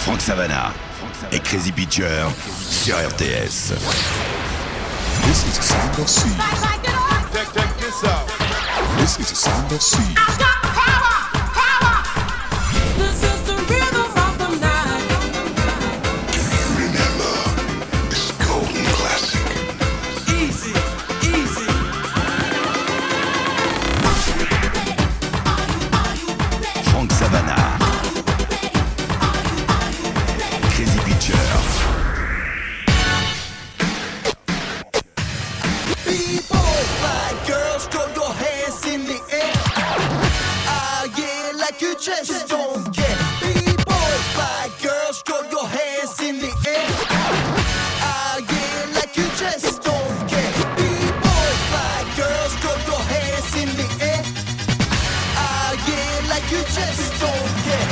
Frank Savannah et Crazy Pitcher sur RTS. This is a sound of sea. Check this out. This is a sound of sea. This is the rhythm of the night. Do you remember this golden classic? Easy, easy. Frank Savannah, Crazy Pitcher. B-boys, fly girls, throw your hands in the air. Ah, yeah, like you just don't care. B-boys, fly girls, throw your hands in the air. Ah, yeah, like you just don't care. B-boys, fly girls, throw your hands in the air. Ah, yeah, like you just don't care.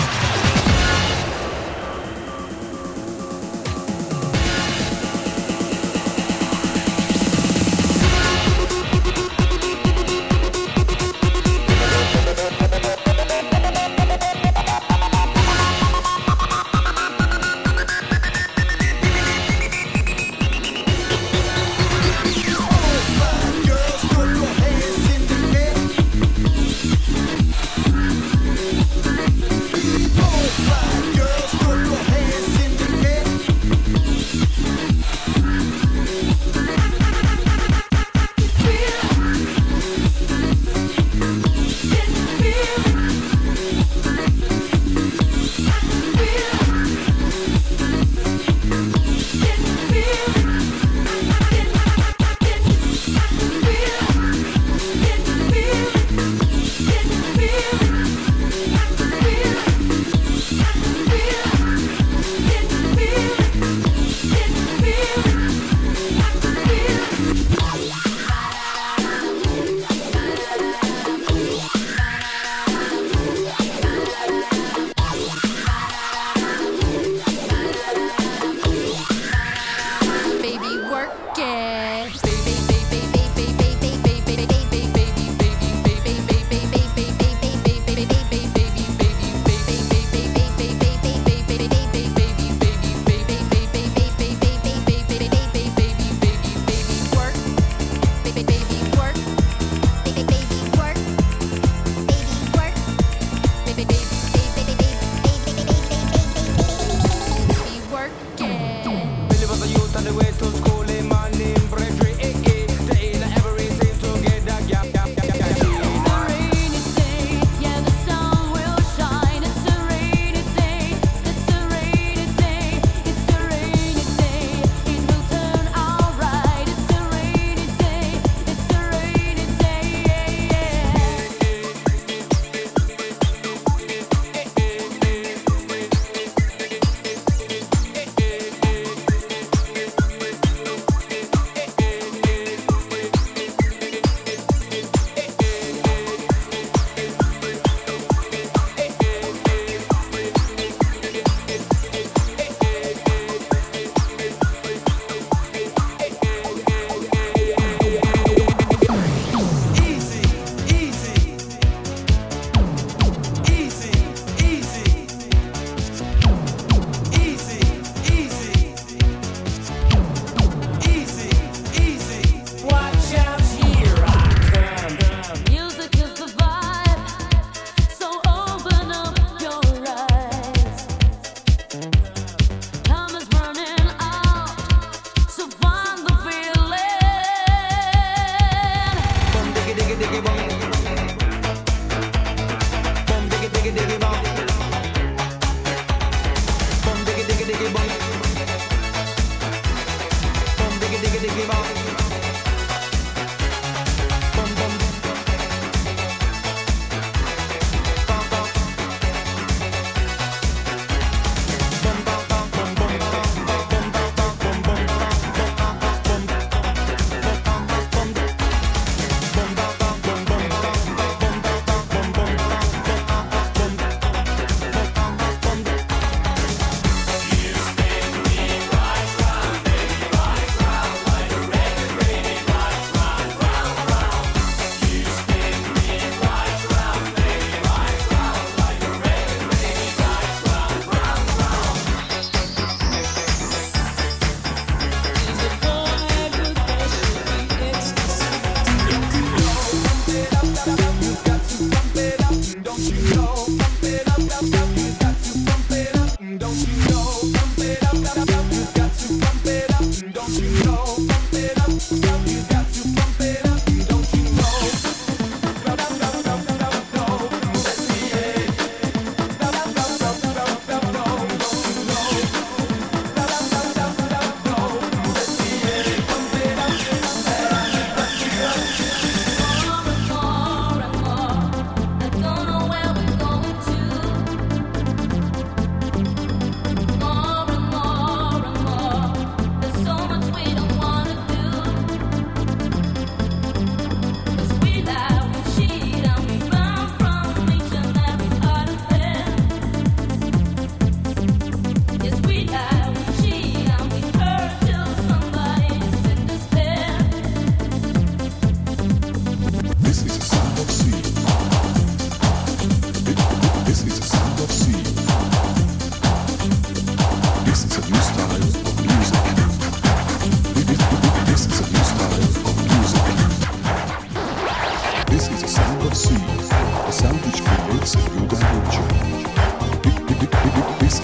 Spin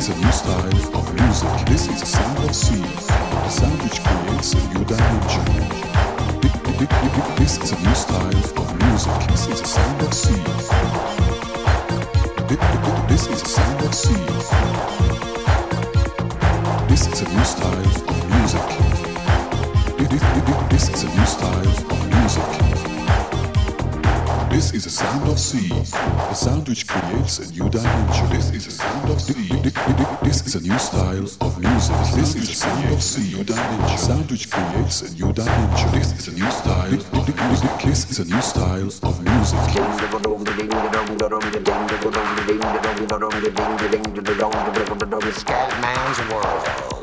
is a new style of music. This is a sound of sea, a sound which creates a new dimension. This is a new style of music. This is a sound of sea. This is a sound of sea. This is a new style of music. This is a new style of music. This is a sound of sea, a sound which creates a new dimension. This is a sound of sea. This is a new style of music. This is a sound of sea, a sound which creates a new dimension. This is a new style. This is a new style of music. Scatman's world.